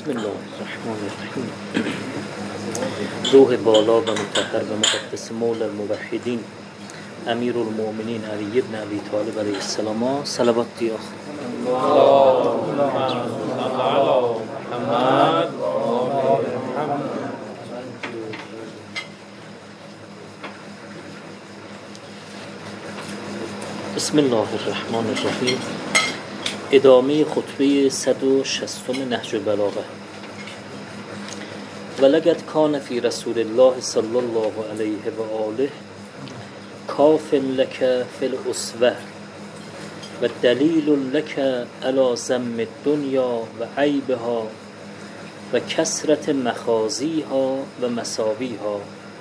بسم الله الرحمن الرحیم. روح بالا و مطهر و مقدس مولا الموحدین امیر المؤمنین علی ابن ابی طالب علیه السلام صلوات دیاخ. بسم الله الرحمن الرحیم. ادامه خطبه 160 نهج البلاغه. ولقد كان في رسول الله صلى الله عليه وآله كاف لك في الأسوة والدليل لك على ذم الدنيا وعيبها وكثرة مخازيها ومساويها.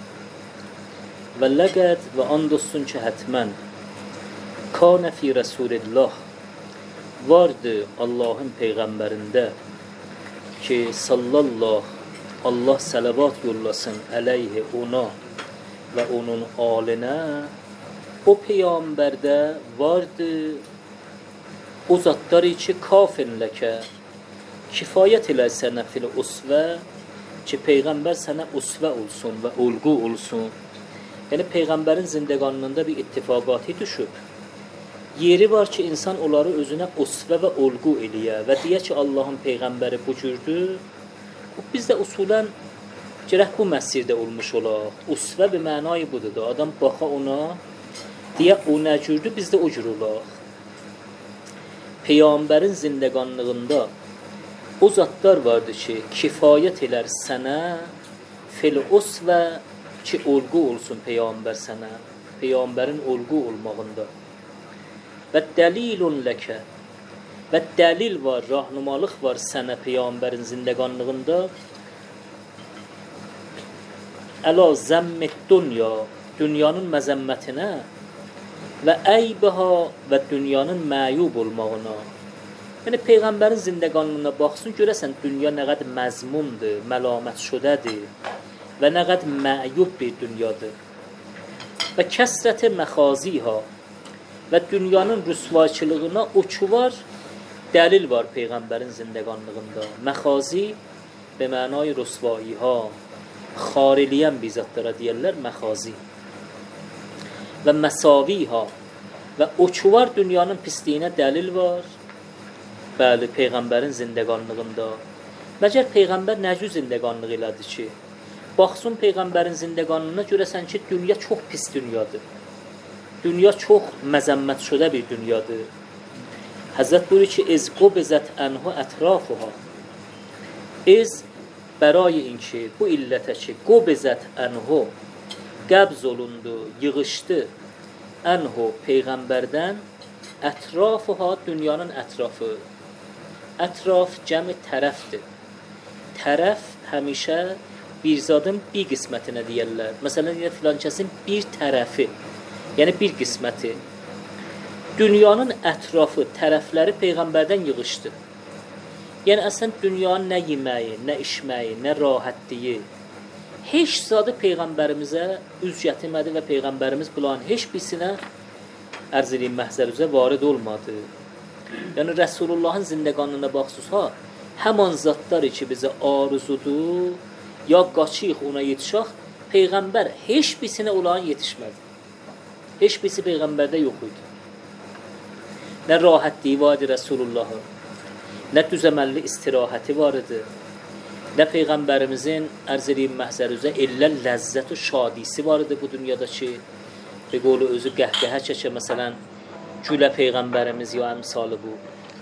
ولقد واندستون که حتما كان في رسول الله vardı Allah'ın peygamberinde ki sallallahu Allah salavat yollasın aleyhi ona ve onun aline, o peygamberde vardı o zatlar içi kafin leke kifayet ile sana fil usve ki peygamber sana usve olsun ve olgu olsun. Yani peygamberin zindeganlığında bir ittifakatı düşüp yeri var ki insan onları özünə usvə və olğu eləyə və deyə ki Allahın peyğəmbəri bu cürdür. Biz də usulən gərək bu məsirdə olmuş olaq. Usvə bir mənayı budur da. Adam baxa ona deyə o nə cürdür, biz də o cür olaq. Peyğəmbərin zindəqanlığında o zatlar vardı ki kifayət elər sənə fil usvə ki olğu olsun peyğəmbər sənə. Peyğəmbərin olğu olmağında. Və dəlilun ləkə və dəlil var, rahnumalıq var sənə peyğəmbərin zindəqanlığında əla zəmmət dünya, dünyanın məzəmmətinə və əybəha və dünyanın məyub olmağına. Yəni peyğəmbərin zindəqanlığına baxsın, görəsən dünya nə qədər məzmundur, məlamət şudədir və nə qədər məyub bir dünyadır. Və kəsrəti məxaziha və dünyanın rüsvayçılığına o ki var, dəlil var peyğəmbərin zindəqanlığında. Məxazi be mənay rüsvaiha, xariliyən bizatlara deyərlər məxazi. Və məsaviha və o ki var dünyanın pisliyinə dəlil var. Bəli, peyğəmbərin zindəqanlığında. Məgər peyğəmbər nə cür zindəqanlıq elədi ki? Baxsın peyğəmbərin zindəqanlığına görəsən ki, dünya çox pis dünyadır. Dünya çox məzəmmət şudə bir dünyadır. Həzrət buyurur ki, ez qubzət ənhu ətrafuha. Ez bərayi inki, bu illətə ki, qubzət ənhu qəbz olundu, yığışdı. Ənhu peyğəmbərdən ətrafuha dünyanın ətrafı. Ətraf cəmi tərəfdir. Tərəf həmişə bir zadın bir qismətinə deyərlər. Məsələn, filan kəsin bir tərəfi. Yəni bir qisməti. Dünyanın ətrafı, tərəfləri peyğəmbərdən yığışdı. Yəni əslən dünyanın nə yeməyi, nə içməyi, nə rahatlığı heç zadı peyğəmbərimizə üz gətirmədi və peyğəmbərimiz bunların heç birisinə ərz edeyim məhzər üzə varid olmadı. Yəni Rəsulullahın zindəqanlığına baxsınızsa, həman zatlar ki bizə arzudur, ya qaçıq ona yetişək, peyğəmbər heç birisinə onların yetişmədi. Heç birisi peyğəmbərdə yox idi. Nə rahatlığı var idi Rəsulullahın, nə düzəməlli istirahəti var idi, nə peyğəmbərimizin ərz edeyim məhzər üzə illə ləzzət və şadisi var idi bu dünyada ki, bir qolu özü qəhqəhə çəkə, məsələn, gülə peyğəmbərimiz ya əmsalı bu.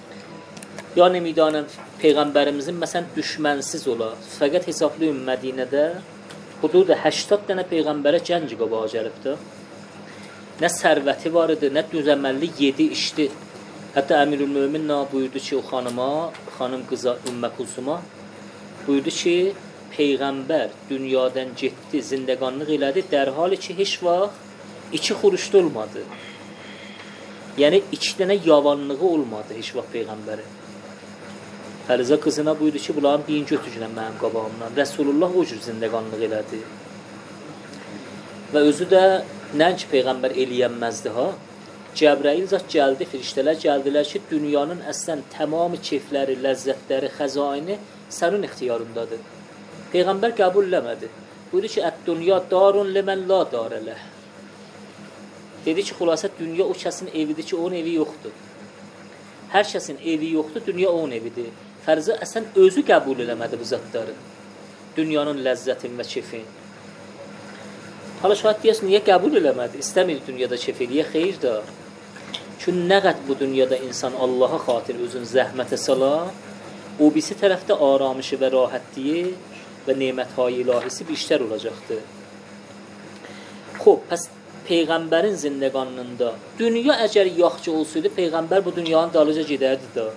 Ya nemidanəm peyğəmbərimizin məsələn düşmənsiz ola, fəqət hesablayın Mədinədə hudud 80 dənə peyğəmbərə gənc qabağa gəlibdə. Nə sərvəti var idi, nə düzəməlli yedi işdi. Hətta Əmirül-Mömin buyurdu ki, o xanıma, xanım qıza Ümmə Kulsuma buyurdu ki, peyğəmbər dünyadan getdi, zindəqanlıq elədi, dərhali ki, heç vaxt iki xuruşda olmadı. Yəni, iki dənə yavanlığı olmadı heç vaxt peyğəmbərin. Fərizə qızına buyurdu ki, bunların birini götürcünə mənim qabağımdan. Rəsulullah o cür zindəqanlıq elədi. Və özü də nəinki peyğəmbər eləyənməzdi ha. Cəbrəil zat gəldi, firiştələr gəldilər ki, dünyanın əslən tamamı keyfləri, ləzzətləri, xəzaini sənin ixtiyarındadır. Peyğəmbər qəbul eləmədi. Buyurdu ki, "Ət-dünya darun limən la darələ." Dedi ki, xülasə dünya o kəsin evidir ki, onun evi yoxdur. Hər kəsin evi yoxdur, dünya onun evidir. Fərzə əsən özü qəbul eləmədi bu zatları. Dünyanın ləzzətin və keyfin. Hala şahid deyəsin, niyə qəbul eləmədi? İstəmir dünyada keyf eləyə, xeyr da. Çünki nə qəd bu dünyada insan Allaha xatir özün zəhmətə sala, o birisi tərəfdə aramışı və rahatliyi və nemətهای ilahisi بیشتر olacaqdır. Xoş, pəs Peyğəmbərin zindəqanında dünya əgər yaxşı olsaydı, Peyğəmbər bu dünyanın dalıca gedərdi də.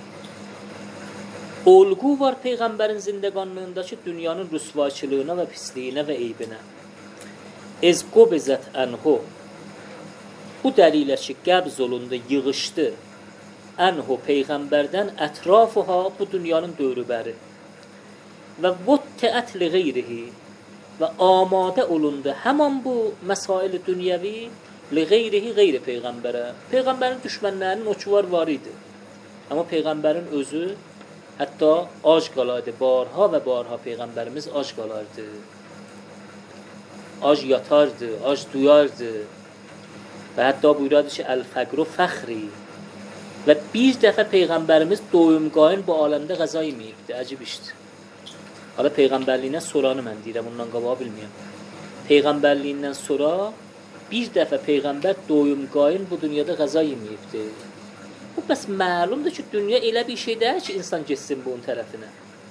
Olğu var Peyğəmbərin zindəqanlığında ki, dünyanın rüsvaçılığına və pisliyinə və eybinə. Ez qobizət ənhu. Bu dəlilə ki, qəbz olundu, yığışdı. Ənhu Peyğəmbərdən ətrafuha bu dünyanın dövrübəri. Və vəttəət li qeyrihi. Və amadə olundu həman bu məsail dünyəvi li qeyrihi qeyri Peyğəmbərə. Peyğəmbərin düşmənlərinin o ki var idi. Amma Peyğəmbərin özü hətta ac qalardı. Barha və barha Peyğəmbərimiz ac qalardı. Ac yatardı, ac duyardı. Və hətta buyurardı ki, əl-fəqru fəxri. Və bir dəfə Peyğəmbərimiz doyumqayın bu aləmdə qəza yeməyibdi. Əcib işdir. Hala Peyğəmbərliyindən soranı mən deyirəm, ondan qabağa bilməyəm. Peyğəmbərliyindən sonra bir dəfə Peyğəmbər doyumqayın bu dünyada qəza yeməyibdi. Bu bəs məlumdur ki, dünya elə bir şey deyil ki, insan geçsin bunun tərəfinə.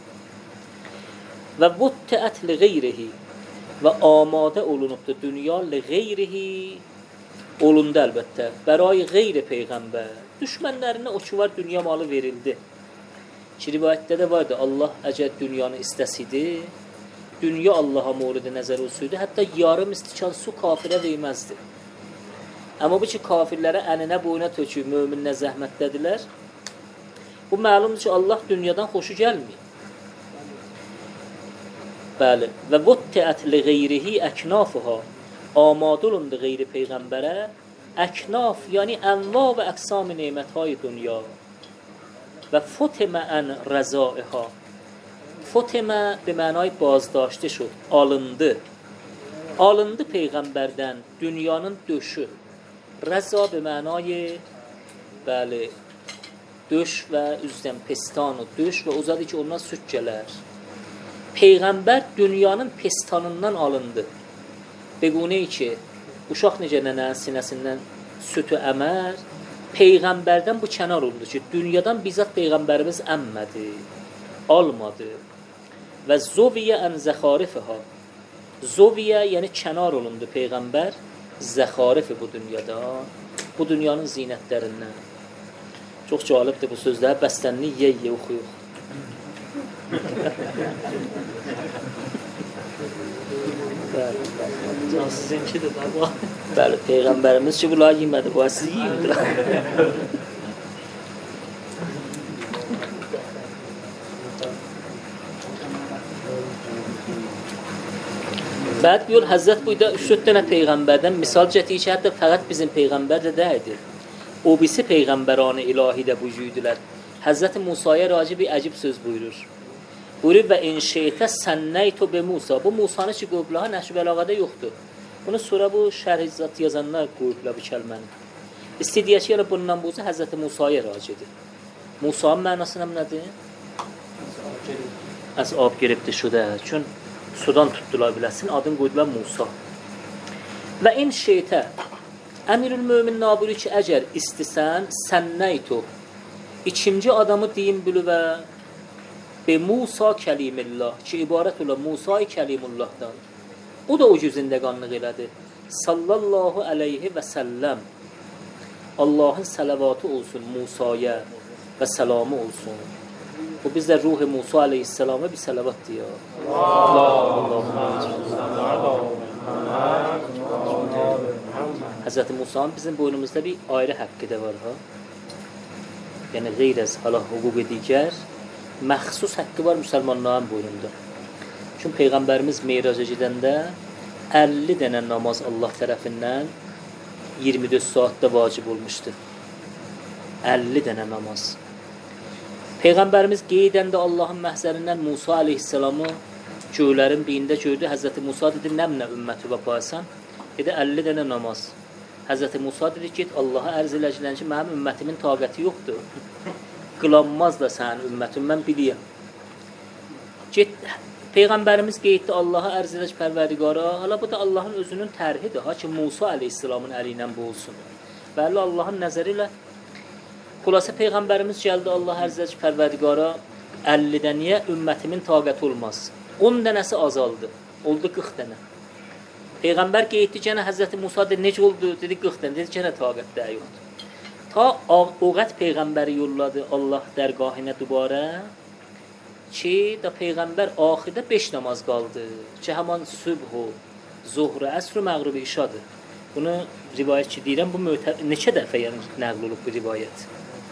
Və vəttəət li qeyrihi. Və amadə olunubdur dünya li qeyrihi. Olundu əlbəttə. Bəray qeyri Peyğəmbər. Düşmənlərinə o ki var dünya malı verildi. Ki rivayətdə də vardı, Allah əgər dünyanı istəsidi, dünya Allaha moridə nəzər olsaydı, hətta yarım istikan su kafirə verməzdi. Amma bu ki, kafirlərə əninə boyuna töküb, möminlə zəhmətdədilər. Bu məlumdur ki, Allah dünyadan xoşu gəlməyib. Bəli. Və vəttəət li qeyrihi əknafuha. Amadə olundu qeyri Peyğəmbərə. Əknaf, yəni ənva və əqsam-ı nemətهای dünya. Və fotimə ən rəzaiha. Fotimə به معنای بازداشته شد. Alındı. Alındı Peyğəmbərdən dünyanın döşü. Rəza به معنای bəli döş və üzdən pestanı döş və uzadı ki, ondan süt gələr. Peyğəmbər dünyanın pestanından alındı. Bequney ki, uşaq necə nənənin sinəsindən sütü əmər, Peyğəmbərdən bu kənar oldu ki, dünyadan bizzat Peyğəmbərimiz əmmədi, almadı. Və zoviyə ən zəxarifəha. Zoviyə, yəni kənar olundu Peyğəmbər, zəxarifi bu dünyada, bu dünyanın zinətlərindən. Çox cəlibdir bu sözlər, bəstənini yeyə oxuyuq. Sizinkidir baba. Bəli, Peyğəmbərimiz ki, bunlar yemədi, bu sizi yiyimdir. Bəd buyur, Həzrət buyda 3-4 dənə Peyğəmbərdən misal gətirir ki, hətta fəqət bizim Peyğəmbər də deyildir. O birisi Peyğəmbəranı ilahi də vücudilər. Həzrət Musaya raci bir əcib söz buyurur. Buyurur və inşeytə sənnəytu be Musa. Bu Musanı ki, qövblaha nəşv əlaqədə yoxdur. Bunu sonra bu şərh-i yazanlar qoyublar bu kəlməni. İstidiyyə ki, bundan buza Həzrət Musaya racidir. Musa'nın mənası nədir? Az ab giribdir şudə. Çün sudan tutdular biləsin, adını qoydular Musa. Və inşeytə Əmirül Mömin Naburi ki, əgər istisən sənnəytu. İkinci adamı deyim bülüvə be Musa kəlimillah ki, ibarət ola Musa-i kəlimullahdan. O da o cüzündəqanlıq elədi. Sallallahu aleyhi və səlləm. Allahın sələvatı olsun Musaya və səlamı olsun. Bu bizdə ruh-i Musa aleyhissalama bir sələvat deyir. Həzrəti Musa'nın bizim boynumuzda bir ayrı haqqı da var. Yəni, qeyr az hala hüquq-i digər, məxsus haqqı var müsəlmanların boynunda. Çünki Peyğəmbərimiz meyraca gedəndə 50 dənə namaz Allah tərəfindən 24 saatdə vacib olmuşdu. 50 dənə namaz. Peyğəmbərimiz qeydəndə Allahın məhzərindən Musa aleyhisselamı göylərin birində gördü. Həzrəti Musa dedi, nəmlə ümməti və paysan? Dedi, 50 dənə namaz. Həzrəti Musa dedi, get Allaha ərz eləcilən ki, mənim ümmətimin taqəti yoxdur. Qılanmaz da sənin ümmətin, mən biliyəm. Get, Peyğəmbərimiz qeyddə Allaha ərz eləc pərverdigara, hala bu da Allahın özünün tərhidir, ha ki, Musa aleyhisselamın əli ilə bu olsun. Bəli, Allahın nəzəri ilə xülasə Peyğəmbərimiz gəldi Allaha ərz eləc pərverdigara, 50 dənəyə ümmətimin taqəti olmaz. 10 dənəsi azaldı, oldu 40 dənə. Peyğəmbər qeyddi, gənə Həzrəti Musa dedi, necə oldu? Dedi, 40 dənə, dedi, gənə taqət də yoxdur. Ta Oğət Peyğəmbəri yolladı Allah dərgahına dubara ki, da Peyğəmbər axirdə 5 namaz qaldı. Ki, həman sübh, zuhr, əsr, məğrib, işadır. Bunu rivayət ki, deyirəm, bu neçə dəfə nəql olub bu rivayət.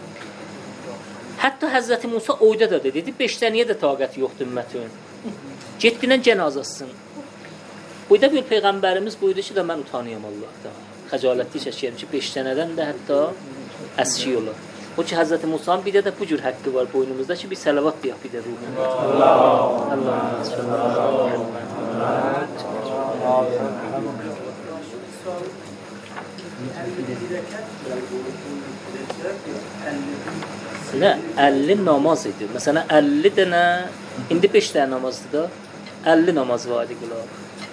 Hətta Həzrəti Musa oyda da dedi, 5 dənəyə də taqət yoxdur ümmətin. Getdinən cənazasın. Buyda bir Peyğəmbərimiz buydu ki, da mən utanıyam Allah'tan. Xəcalətli çəkirəm ki, 5 dənədən də hətta əski olar. O ki, Həzrəti Musa'nın bir də bu cür həqqi var boynumuzda ki, bir sələvat deyək bir də ruhuna. Nə? 50 namaz idi. Məsələn, 50 dənə, indi 5 dənə namazdır da, 50 namaz var idi qulaq.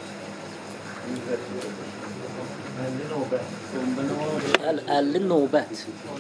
50 növbət.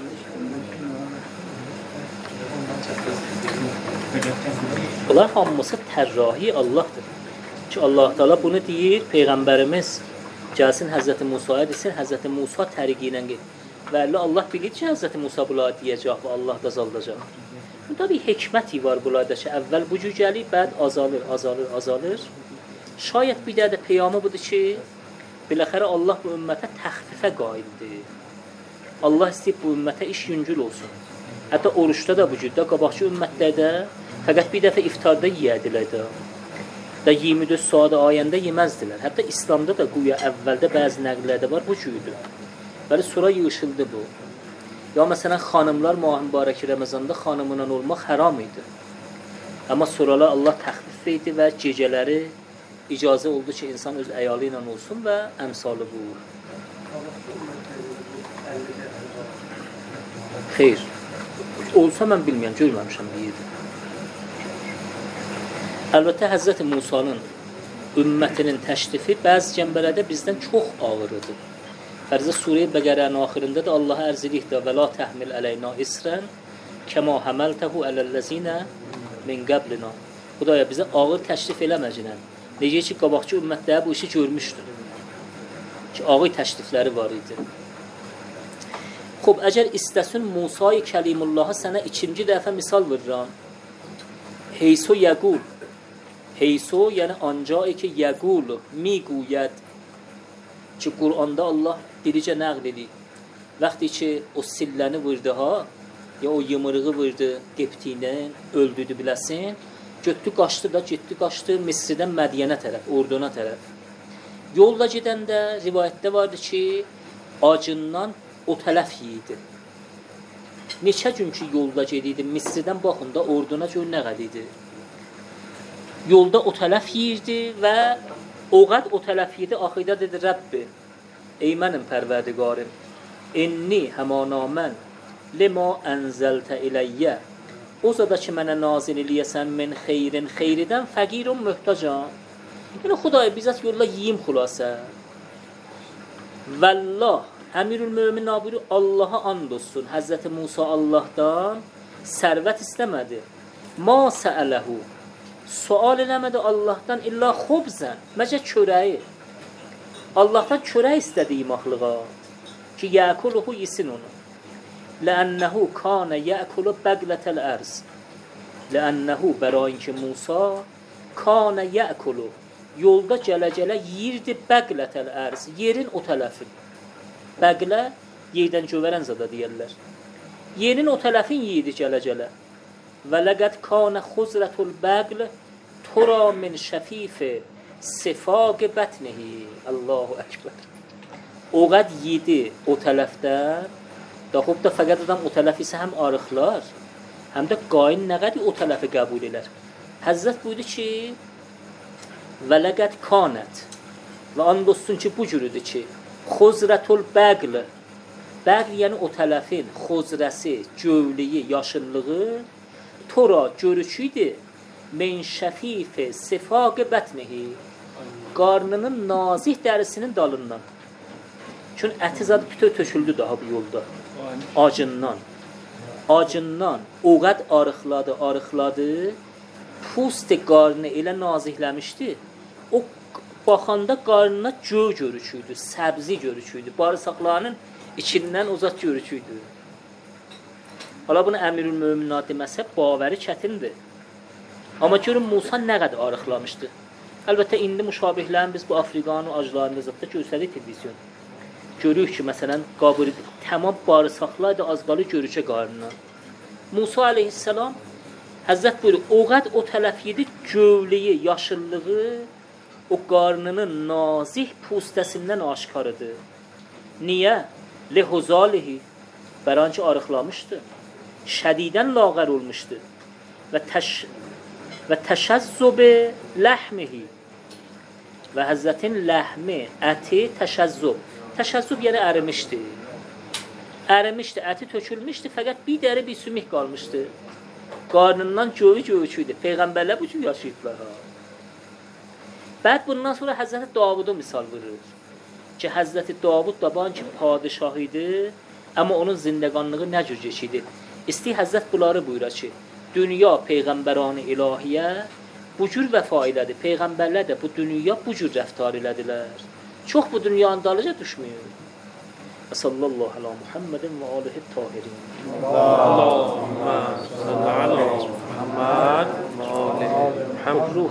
Bunlar hamısı tərrahi Allah'dır. Ki Allah Teala bunu deyir, Peyğəmbərimiz gəlsin Həzrəti Musa'ya desin, Həzrəti Musa təriqi ilə get. Və Allah bilir ki, Həzrəti Musa bunlar deyəcək və Allah da azaldacaq. Bunda bir hikməti var bunlarda ki, əvvəl bu cür gəlir, bəd azalır. Şayət bir də peyamı budur ki, biləxərə Allah bu ümmətə təxfifə qaildir. Allah istəyib bu ümmətə iş yüngül olsun. Hətta oruçda da bu cürdə, qabaqçı ümmətlərdə fəqət bir dəfə iftarda yiyədilər də. Da 24 saat ayəndə yeməzdilər. Hətta İslamda da güya əvvəldə bəzi nəqllərdə var, bu cürdür. Bəli, sonra yığışıldı bu. Ya məsələn, xanımlar mübarək Ramazanda xanımla olmaq haram idi. Amma sonralar Allah təxfif etdi və gecələri icazə oldu ki, insan öz əyalı ilə olsun və əmsalı bu. Xeyr. Olsa mən bilməyəm, görməmişəm bir yerdə. Əlbəttə, Həzrəti Musanın ümmətinin təşrifi bəzi cəmbələrdə bizdən çox ağırıdır. Fərzə Suriyə Bəqərənin axırında da Allaha ərz edirikdə və la təhmil əleyna isrən kəma həməltəhu ələl-ləzinə min qəblina. Xudaya bizə ağır təşrif eləməcinən. Necə ki, qabaqçı ümmətləri bu işi görmüşdür. Ki, ağır təşrifləri var idi. Xob, əgər istəsin Musa-i Kəlimullah'a sənə ikinci dəfə misal verirəm. Heyso yəqul. Heyso, yəni ancaq ki, yəqul, miquyəd. Ki, Qur'anda Allah diricə nəql edir. Vaxtı ki, o silləni vurdu ha, ya o yımırığı vurdu qeptindən, öldürdü biləsin. Götdü, qaçdı da, getdi, qaçdı Misridən Mədiyənə tərəf, orduna tərəf. Yolda gedəndə rivayətdə vardı ki, acından o tələf yiyidi. Neçə gün ki, yolda gediydi, Misridən baxın da, orduna gör nə qəd idi. Yolda o tələf yiyirdi və o qəd o tələf yiyidi, axıda dedi, Rəbbi, ey mənim pərverdigarım, inni həmanamən lima ənzəltə iləyyə. O zada ki, mənə nazil eləyəsən min xeyrin, xeyridən fəqirun möhtacam. Yəni, Xudaya, bizət yolla yiyim xülasə. Vəllah, Əmirül Mömin Nabiri Allaha and olsun. Həzrəti Musa Allahdan sərvət istəmədi. Ma səələhu. Sual eləmədi Allahdan illa xubzən. Məcə çörəyi. Allahdan çörək istədi imaqlığa. Ki, yəkuluhu yesin onu. لأنه كان يأكل بغلة الأرض لأنه براین ki Musa كان يأكل yolda gələ-gələ yiyirdi bəqlətəl ərz, yerin o tərəfin. Bəqlə, yerdən gövərən zada deyərlər. Yerin o tərəfin yiyirdi gələ-gələ. Və ləqəd kanə xuzrətul bəql tura min şəfif sifaq bətnihi. Allahu Əkbər. o qədər yedi o tərəfdən. Da xub da fəqət adam o tərəfi isə həm arıqlar, həm də qayn nə qədər o tərəfi qəbul edər. Həzrət buyurdu ki, və ləqəd kanət və and olsun ki, bu cürüdür ki, xuzrətul bəql, bəql yəni o tərəfin xuzrəsi, gövliyi, yaşıllığı, tora görüşüydü, men şəfif sifaq bətnihi, qarnının nazik dərisinin dalından. Çünki əti zadı bütöv töküldü daha bu yolda. Acından. Acından o qəd arıqladı, pusti qarnı elə nazikləmişdi. O baxanda qarnına göy görüşüydü, səbzi görüşüydü, bağırsaqlarının içindən uzaq görüşüydü. Hala bunu Əmirül Möminat deməsə, bavəri çətindir. Amma görün Musa nə qədər arıqlamışdı. Əlbəttə, indi müşabihlərin biz bu Afrikanın acılarında zətdə göstərik televizyon. Görürük ki, məsələn, qabır tamam bağırsaqlar da az qalı görüşə qarnına. Musa aleyhissalam Həzrət buyurur, o qəd o tərəf yedi gövliyi, yaşıllığı o qarnının nazik pustəsindən aşkarıdır. Niyə? Lehuzalihi, bəranki arıqlamışdı. Şədidən lağər olmuşdu. Və təşəzzüb ləhmihi. Və Həzrətin ləhmi, əti təşəzzüb. Təşəzzüb yəni ərimişdi. Ərimişdi, əti tökülmüşdü, fəqət bir dəri, bir sümük qalmışdı. Qarnından göğü-göğüçüydü. Peyğəmbərlər bu cür yaşayıblar. Bəd bundan sonra Həzrəti Davudu misal verir. Ki, Həzrəti Davud da ban ki, padişah idi, amma onun zindəqanlığı nə cür geçiydi. İsti Həzrət bunları buyurur ki, dünya Peyğəmbəranı ilahiyyə bu cür vəfa elədi. Peyğəmbərlər də bu dünya bu cür rəftar elədilər. Çox bu dünyanın dalıca düşmüyor. Sallallahu ala Muhammedin və alihi tahirin. Allahumma salli ala Muhammad və alihi Muhammad.